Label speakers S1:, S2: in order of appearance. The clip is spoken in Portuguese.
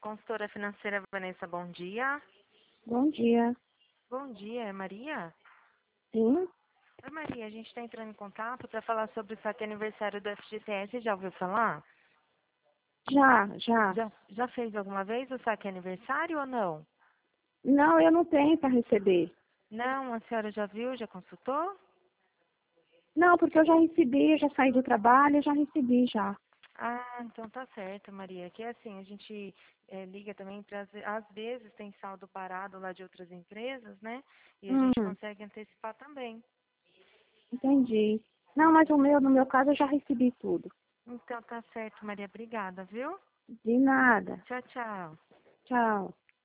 S1: consultora financeira Vanessa, bom dia.
S2: Bom dia.
S1: Bom dia, é Maria?
S2: Sim?
S1: Oi, Maria, a gente está entrando em contato para falar sobre o saque aniversário do FGTS, já ouviu falar?
S2: Já.
S1: Já fez alguma vez o saque aniversário ou não?
S2: Não, eu não tenho para receber.
S1: Não, a senhora já viu, já consultou?
S2: Não, porque eu já recebi, eu já saí do trabalho, eu já recebi já.
S1: Ah, então tá certo, Maria. Que é assim, a gente liga também para, às vezes tem saldo parado lá de outras empresas, né? E a gente
S2: Hum,
S1: consegue antecipar também.
S2: entendi. Não, mas no meu caso, eu já recebi tudo.
S1: Então tá certo, Maria. Obrigada, viu?
S2: De nada.
S1: Tchau, tchau.
S2: Tchau.